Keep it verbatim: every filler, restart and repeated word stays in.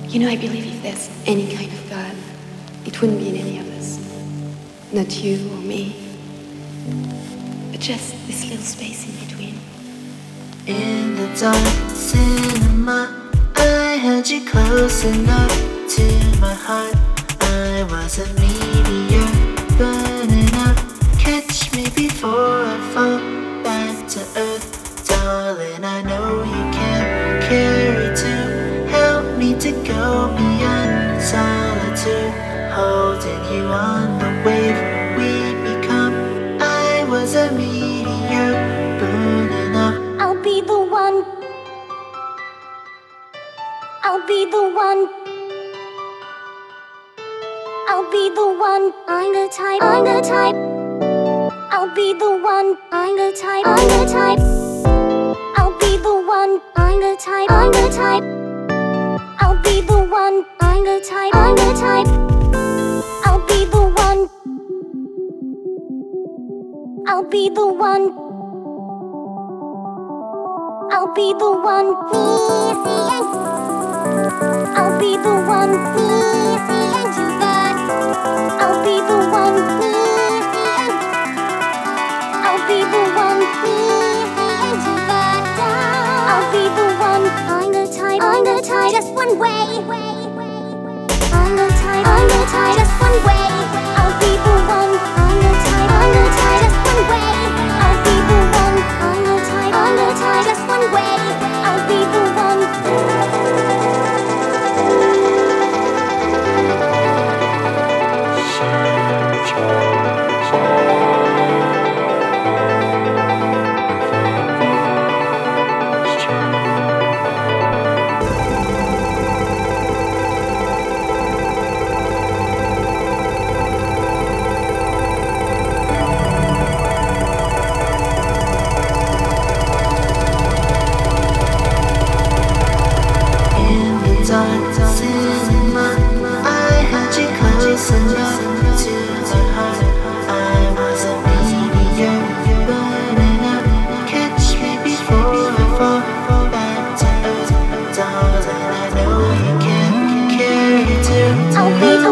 You know, I believe if there's any kind of God, it wouldn't be in any of us. Not you or me, but just this little space in between. In the dark cinema, I held you close enough to my heart. I was a meteor burning up. Catch me before I fall back to earth. Darling, I know you can carry two. Help me to go beyond solitude. Holding you on the wave we become. I was a meteor burning up. I'll be the one. I'll be the one. I'll be the one. I'm the type. I'm the type. I'll be the one. I'm the type. I'm the type. I'll be the one. I'm the type. I'm the type. I'll be the one. I'm the type. I'm the type. I'll be the one. I'll be the one. I'll be the one. I'll be the one. I'll be the one. I'll be the one. I'll be the one. I'm the type. I'm the type. Just one way. I'm the type. I'm the type. Just one way. I'll be the one. I'm the type. I'm the type. Just one way. I'll be the one. I'm the type. I'm the type. Just one way. I'll be the one. Dark cinema, I held you close enough to my heart. I was a meteor burning up. Catch me before I fall back to earth. Darling, I know you can carry two. I'll be the